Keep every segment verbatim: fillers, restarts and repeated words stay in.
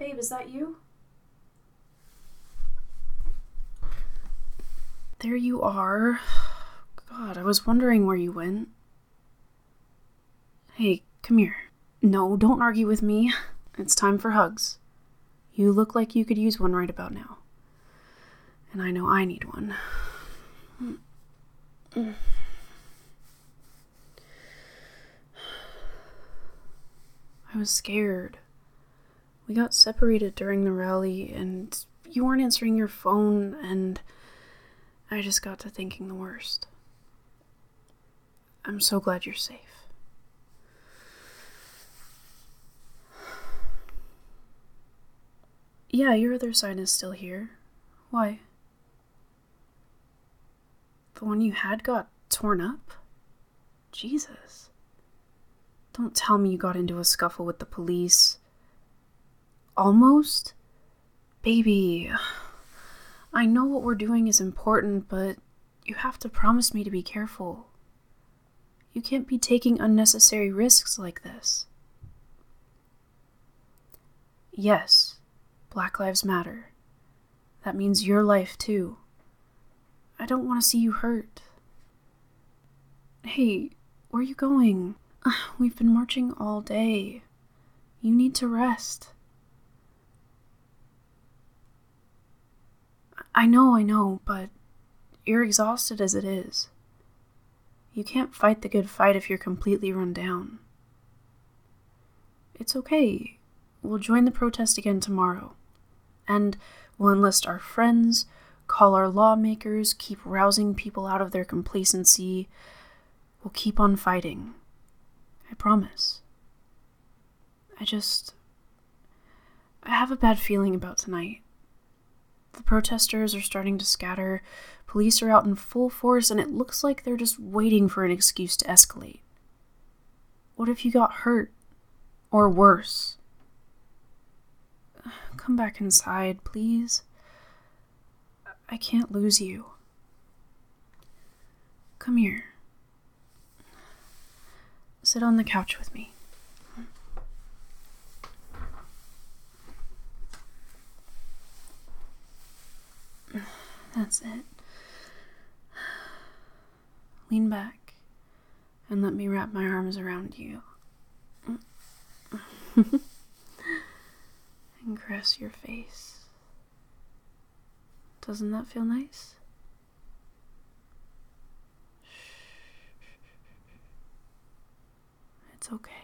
Babe, is that you? There you are. God, I was wondering where you went. Hey, come here. No, don't argue with me. It's time for hugs. You look like you could use one right about now. And I know I need one. I was scared. We got separated during the rally, and you weren't answering your phone, and I just got to thinking the worst. I'm so glad you're safe. Yeah, your other sign is still here. Why? The one you had got torn up? Jesus. Don't tell me you got into a scuffle with the police. Almost? Baby, I know what we're doing is important, but you have to promise me to be careful. You can't be taking unnecessary risks like this. Yes, Black Lives Matter. That means your life too. I don't want to see you hurt. Hey, where are you going? We've been marching all day. You need to rest. I know, I know, but you're exhausted as it is. You can't fight the good fight if you're completely run down. It's okay. We'll join the protest again tomorrow. And we'll enlist our friends, call our lawmakers, keep rousing people out of their complacency. We'll keep on fighting. I promise. I just... I have a bad feeling about tonight. The protesters are starting to scatter, police are out in full force, and it looks like they're just waiting for an excuse to escalate. What if you got hurt? Or worse? Come back inside, please. I can't lose you. Come here. Sit on the couch with me. That's it. Lean back and let me wrap my arms around you. And caress your face. Doesn't that feel nice? It's okay.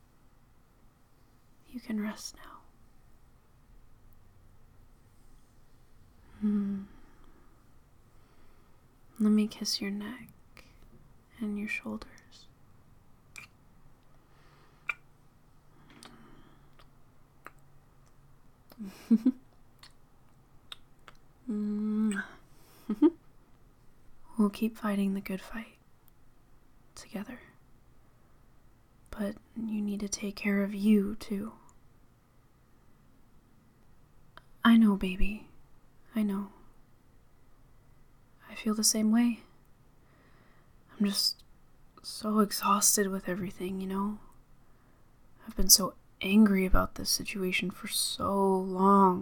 You can rest now. Hmm. Let me kiss your neck and your shoulders. mm. We'll keep fighting the good fight together. But you need to take care of you, too. I know, baby. I know. I feel the same way. I'm just so exhausted with everything, you know? I've been so angry about this situation for so long.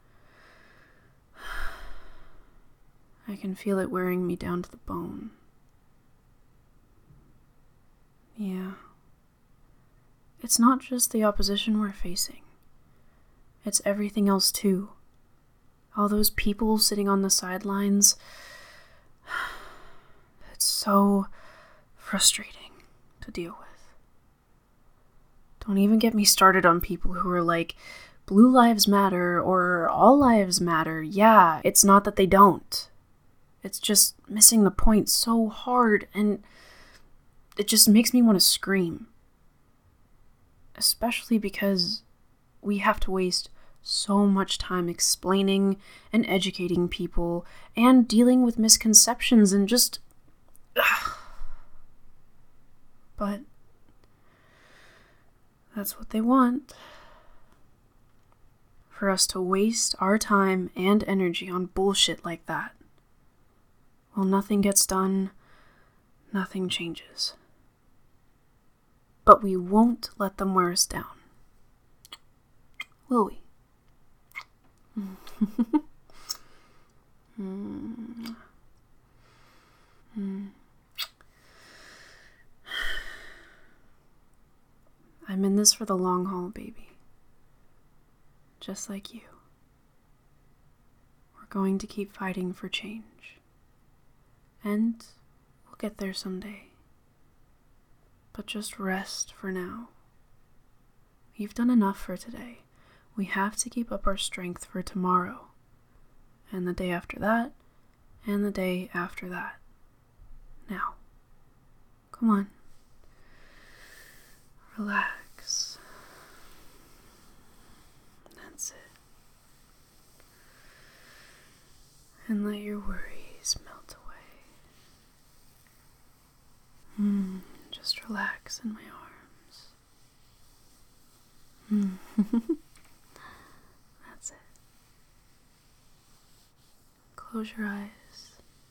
I can feel it wearing me down to the bone. Yeah. It's not just the opposition we're facing. It's everything else too. All those people sitting on the sidelines. It's so frustrating to deal with. Don't even get me started on people who are like, Blue Lives Matter or All Lives Matter. Yeah, it's not that they don't. It's just missing the point so hard, and it just makes me want to scream. Especially because we have to waste so much time explaining and educating people and dealing with misconceptions and just... Ugh. But that's what they want. For us to waste our time and energy on bullshit like that. Well, nothing gets done, nothing changes. But we won't let them wear us down. Will we? mm. Mm. I'm in this for the long haul, baby. Just like you. We're going to keep fighting for change. And we'll get there someday. But just rest for now. You've done enough for today. We have to keep up our strength for tomorrow. And the day after that. And the day after that. Now. Come on. Relax. That's it. And let your worries melt away. Mm, just relax in my arms. Mm. That's it. Close your eyes.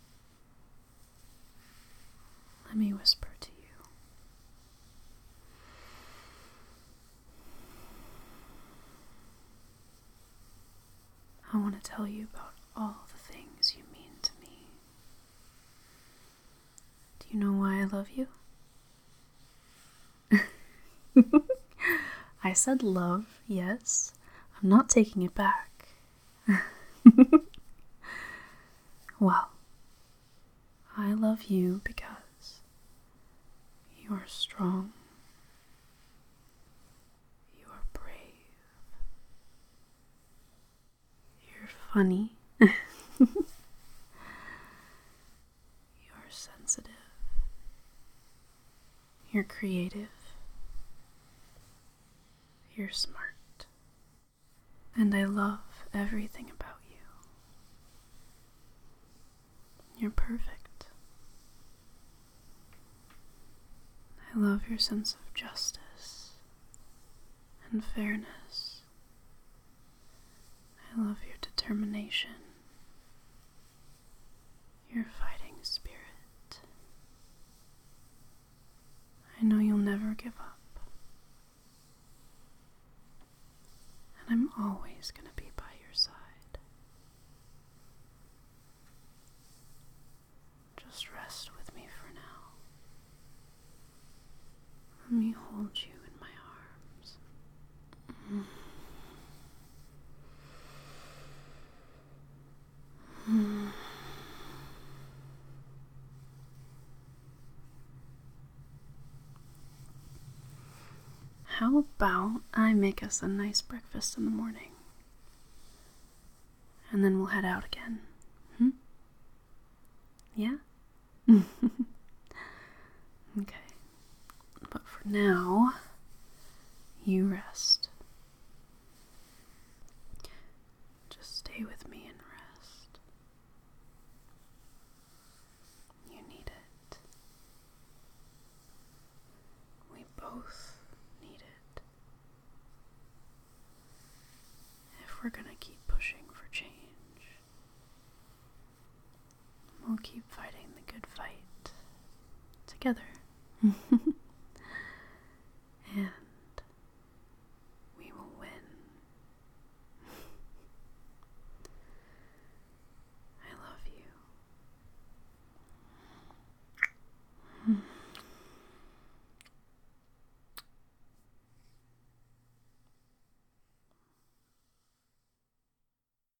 Let me whisper to you. I want to tell you about all the things you mean to me. Do you know why I love you? I said love, yes. I'm not taking it back. Well, I love you because you are strong. You are brave. You're funny. You're sensitive. You're creative. You're smart. And I love everything about you. You're perfect. I love your sense of justice and fairness. I love your determination, your fighting spirit. I know you'll never give up. And I'm always going to be by your side. Just rest with me for now. Let me hold you in my arms. Mm. How about I make us a nice breakfast in the morning? And then we'll head out again. Hmm? Yeah? Okay. But for now, you rest. Just stay with me and rest. You need it. We both need it. If we're gonna keep pushing for change, we'll keep fighting the good fight together.